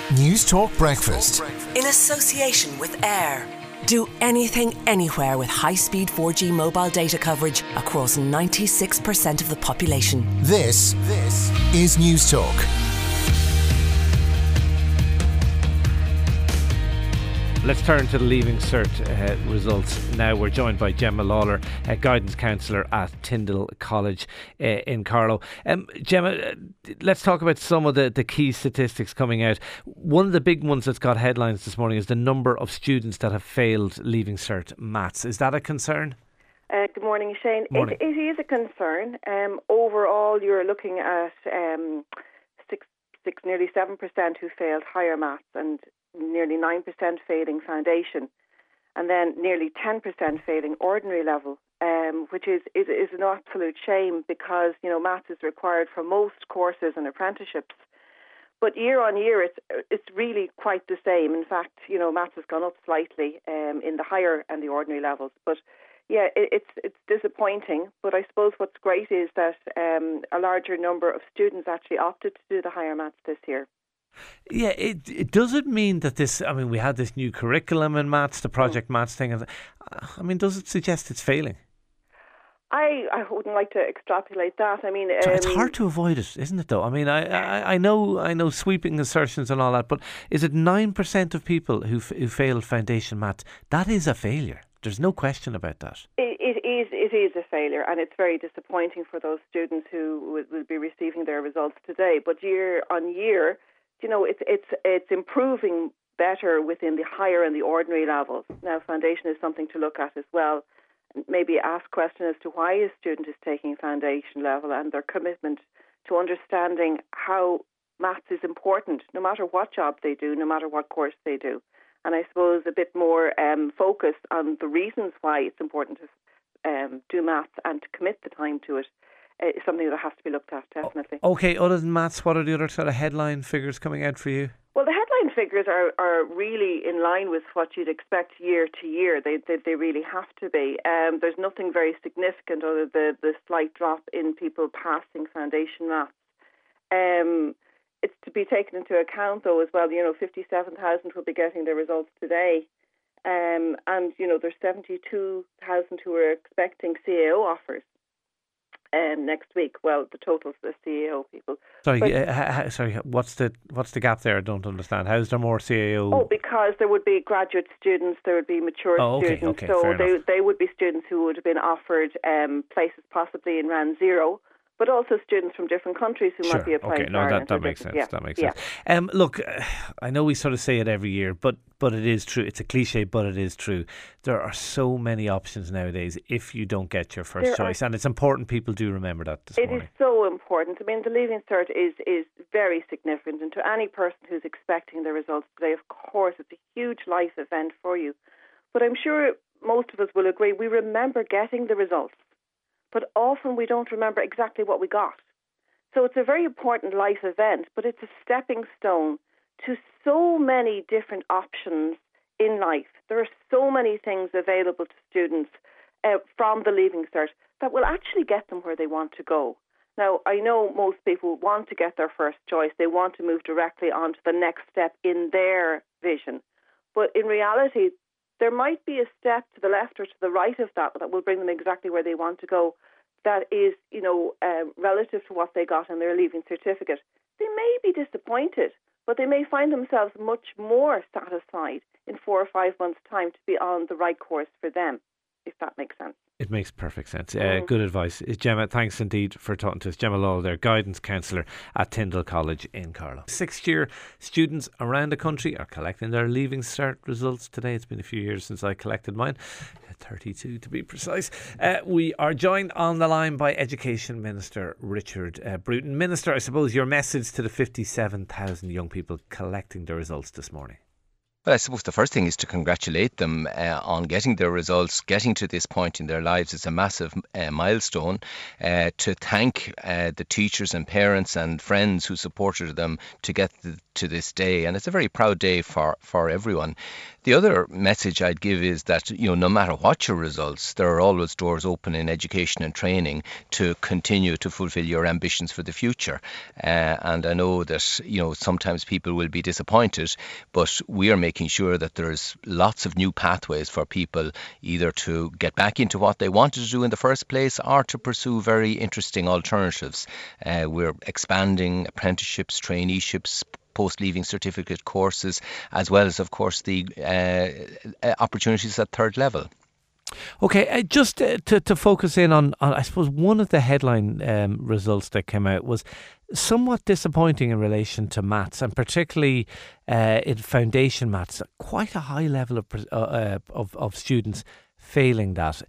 News Talk Breakfast. In association with Air. Do anything, anywhere with high-speed 4G mobile data coverage across 96% of the population. This is News Talk. Let's turn to the Leaving Cert results now. We're joined by Gemma Lawler, Guidance Counsellor at Tyndall College in Carlow. Gemma, let's talk about some of the key statistics coming out. One of the big ones that's got headlines this morning is the number of students that have failed Leaving Cert maths. Is that a concern? Good morning, Shane. Morning. It is a concern. Overall, you're looking at nearly 7% who failed higher maths and nearly 9% failing foundation, and then nearly 10% failing ordinary level, which is an absolute shame because, you know, maths is required for most courses and apprenticeships. But year on year, it's really quite the same. In fact, you know, maths has gone up slightly in the higher and the ordinary levels. But yeah, it's disappointing. But I suppose what's great is that a larger number of students actually opted to do the higher maths this year. Yeah, it doesn't mean that this, I mean, we had this new curriculum in maths, the project maths thing. I mean, does it suggest it's failing? I wouldn't like to extrapolate that. I mean, it's hard to avoid it, isn't it, though? I mean, I know sweeping assertions and all that, but is it 9% of people who failed foundation maths? That is a failure. There's no question about that. It is a failure, and it's very disappointing for those students who will be receiving their results today. But year on year, you know, it's improving better within the higher and the ordinary levels. Now, foundation is something to look at as well. Maybe ask questions as to why a student is taking foundation level and their commitment to understanding how maths is important, no matter what job they do, no matter what course they do. And I suppose a bit more focus on the reasons why it's important to do maths and to commit the time to it. Is something that has to be looked at, definitely. Okay, other than maths, what are the other sort of headline figures coming out for you? Well, the headline figures are really in line with what you'd expect year to year. They really have to be. There's nothing very significant other than the slight drop in people passing foundation maths. It's to be taken into account, though, as well. You know, 57,000 will be getting their results today. And, you know, there's 72,000 who are expecting CAO offers. Next week. Well, the total's the CAO people. Sorry, what's the gap there? I don't understand. How is there more CAO? Oh, because there would be graduate students, there would be mature students. Okay, so they would be students who would have been offered places possibly in round zero, but also students from different countries who might be applying. Okay, no, that makes sense. Yeah. That makes sense. Look, I know we sort of say it every year, but it is true. It's a cliche, but it is true. There are so many options nowadays if you don't get your first choice, and it's important people do remember that this morning. It is so important. I mean, the Leaving Cert is very significant, and to any person who's expecting the results today, of course, it's a huge life event for you. But I'm sure most of us will agree, we remember getting the results, but often we don't remember exactly what we got. So it's a very important life event, but it's a stepping stone to so many different options in life. There are so many things available to students from the Leaving Cert that will actually get them where they want to go. Now, I know most people want to get their first choice. They want to move directly on to the next step in their vision. But in reality, there might be a step to the left or to the right of that will bring them exactly where they want to go. That is, you know, relative to what they got in their Leaving Certificate. They may be disappointed, but they may find themselves much more satisfied in 4 or 5 months' time to be on the right course for them, if that makes sense. It makes perfect sense. Good advice. Gemma, thanks indeed for talking to us. Gemma Lawler, their Guidance Counsellor at Tyndall College in Carlow. 6th year students around the country are collecting their Leaving Cert results today. It's been a few years since I collected mine, 32 to be precise. We are joined on the line by Education Minister Richard Bruton. Minister, I suppose your message to the 57,000 young people collecting their results this morning. Well, I suppose the first thing is to congratulate them on getting their results, getting to this point in their lives. It's a massive milestone. To thank the teachers and parents and friends who supported them to get to this day, and it's a very proud day for everyone. The other message I'd give is that, no matter what your results, there are always doors open in education and training to continue to fulfill your ambitions for the future. And I know that, sometimes people will be disappointed, but we are making sure that there's lots of new pathways for people either to get back into what they wanted to do in the first place or to pursue very interesting alternatives. We're expanding apprenticeships, traineeships, post-leaving certificate courses, as well as, of course, the opportunities at third level. Okay, just to focus in on, I suppose, one of the headline results that came out was somewhat disappointing in relation to maths, and particularly in foundation maths. Quite a high level of students failing that.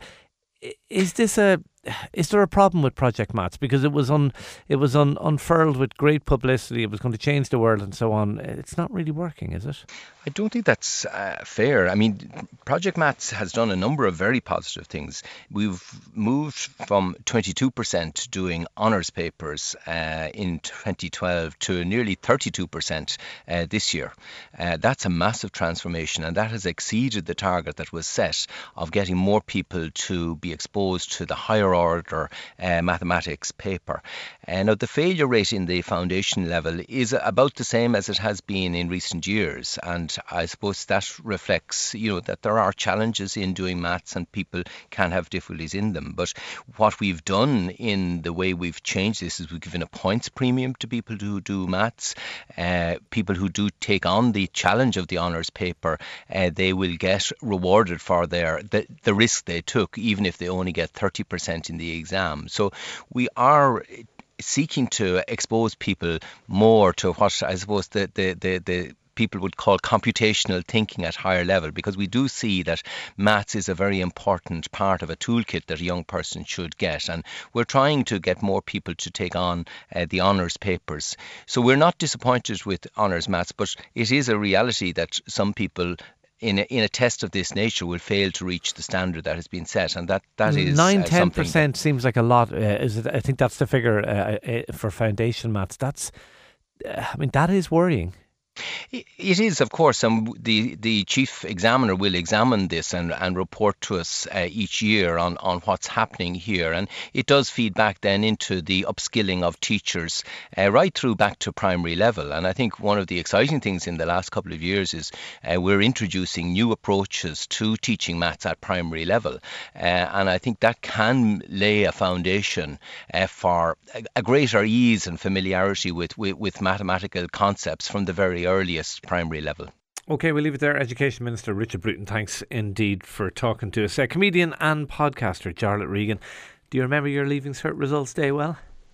Is there a problem with Project Maths? Because it was unfurled with great publicity. It was going to change the world and so on. It's not really working, is it? I don't think that's fair. I mean, Project Maths has done a number of very positive things. We've moved from 22% doing honours papers in 2012 to nearly 32% this year. That's a massive transformation, and that has exceeded the target that was set of getting more people to be exposed to the higher order mathematics paper. Now, the failure rate in the foundation level is about the same as it has been in recent years, and I suppose that reflects, that there are challenges in doing maths and people can have difficulties in them. But what we've done in the way we've changed this is we've given a points premium to people who do maths. People who do take on the challenge of the honours paper, they will get rewarded for the risk they took, even if they only get 30% in the exam. So we are seeking to expose people more to what I suppose the people would call computational thinking at higher level, because we do see that maths is a very important part of a toolkit that a young person should get, and we're trying to get more people to take on the honours papers. So we're not disappointed with honours maths, but it is a reality that some people in a test of this nature will fail to reach the standard that has been set, and that is 9-10% seems like a lot. I think that's the figure for foundation maths. That is worrying. It is, of course, and the chief examiner will examine this and report to us each year on what's happening here, and it does feed back then into the upskilling of teachers right through back to primary level. And I think one of the exciting things in the last couple of years is we're introducing new approaches to teaching maths at primary level, and I think that can lay a foundation for a greater ease and familiarity with mathematical concepts from the very earliest primary level. Okay, we'll leave it there. Education Minister Richard Bruton, thanks indeed for talking to us. Comedian and podcaster Jarlath Regan, do you remember your Leaving Cert results day well?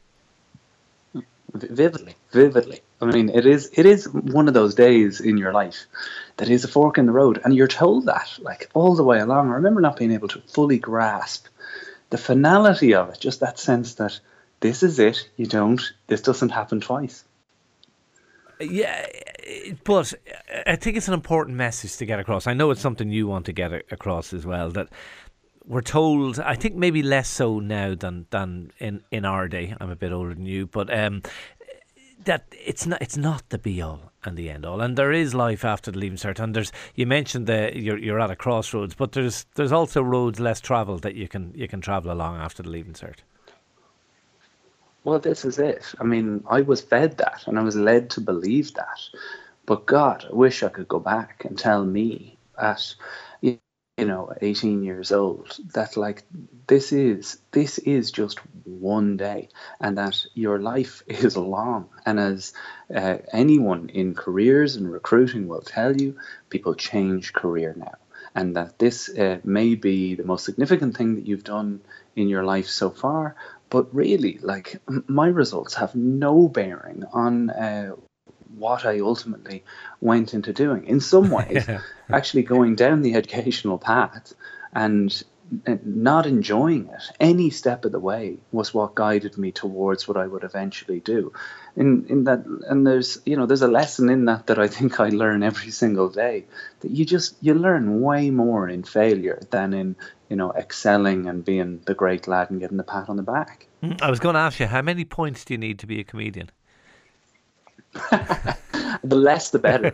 Vividly. I mean, it is one of those days in your life that is a fork in the road, and you're told that like all the way along. I remember not being able to fully grasp the finality of it, just that sense that this is it, this doesn't happen twice. Yeah, but I think it's an important message to get across. I know it's something you want to get across as well, that we're told, I think maybe less so now than in our day. I'm a bit older than you, but that it's not the be all and the end all, and there is life after the Leaving Cert. And you mentioned you're at a crossroads, but there's also roads less travelled that you can travel along after the Leaving Cert. Well, this is it. I mean, I was fed that and I was led to believe that. But God, I wish I could go back and tell me at, 18 years old that like this is just one day, and that your life is long. And as anyone in careers and recruiting will tell you, people change career now. And that this may be the most significant thing that you've done in your life so far. But really, like, my results have no bearing on what I ultimately went into doing. In some ways, actually going down the educational path and not enjoying it any step of the way was what guided me towards what I would eventually do. In that, and there's a lesson in that I think I learn every single day, that you learn way more in failure than in excelling and being the great lad and getting the pat on the back. I was going to ask you, how many points do you need to be a comedian? The less, the better.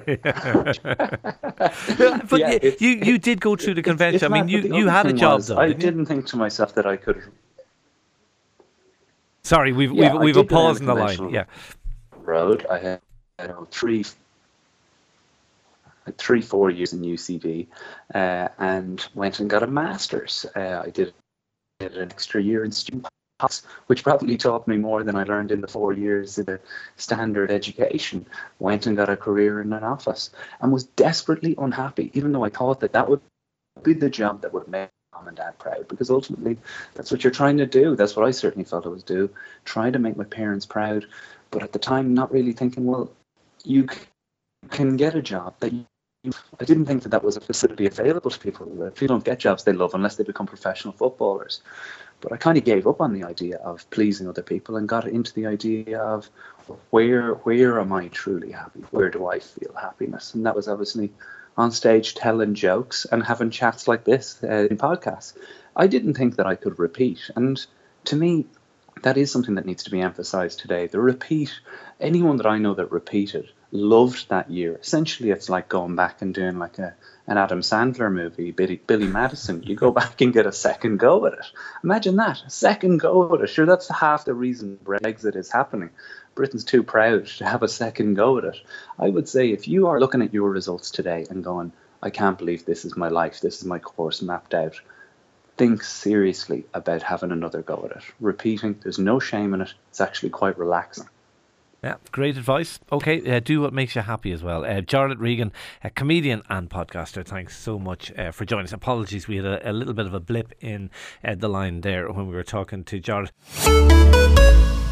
But yeah, you did go through the convention. I mean, you had a job, though. I didn't think to myself that I could. Sorry, we've a pause in the line. Yeah. Road. I had 4 years in UCD, and went and got a master's. I did an extra year in student politics, which probably taught me more than I learned in the 4 years of the standard education. Went and got a career in an office, and was desperately unhappy, even though I thought that would be the job that would make mom and dad proud, because ultimately that's what you're trying to do. That's what I certainly felt I was doing, trying to make my parents proud. But at the time, not really thinking, well, you can get a job that I didn't think that was a facility available to people. If you don't get jobs they love unless they become professional footballers. But I kind of gave up on the idea of pleasing other people and got into the idea of where am I truly happy? Where do I feel happiness? And that was obviously on stage telling jokes and having chats like this in podcasts. I didn't think that I could repeat. And to me, that is something that needs to be emphasized today. The repeat, anyone that I know that repeated loved that year. Essentially, it's like going back and doing like an Adam Sandler movie, Billy Madison. You go back and get a second go at it. Imagine that, a second go at it. Sure, that's half the reason Brexit is happening. Britain's too proud to have a second go at it. I would say if you are looking at your results today and going, I can't believe this is my life, this is my course mapped out, think seriously about having another go at it. Repeating, there's no shame in it. It's actually quite relaxing. Yeah, great advice. Okay, do what makes you happy as well. Jarlath Regan, a comedian and podcaster, thanks so much for joining us. Apologies, we had a little bit of a blip in the line there when we were talking to Jarlath.